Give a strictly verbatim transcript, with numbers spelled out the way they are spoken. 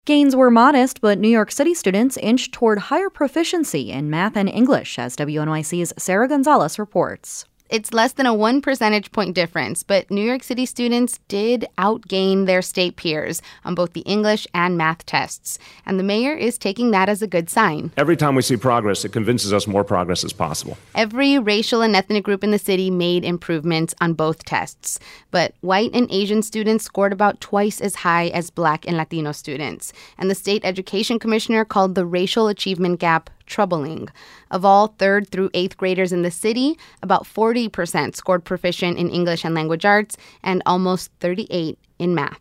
Gains were modest, but New York City students inched toward higher proficiency in math and English, as W N Y C's Sarah Gonzalez reports. It's less than a one percentage point difference, but New York City students did outgain their state peers on both the English and math tests. And the mayor is taking that as a good sign. Every time we see progress, it convinces us more progress is possible. Every racial and ethnic group in the city made improvements on both tests. But white and Asian students scored about twice as high as Black and Latino students. And the state education commissioner called the racial achievement gap troubling. Of all third through eighth graders in the city, about forty percent scored proficient in English and language arts and almost thirty-eight in math.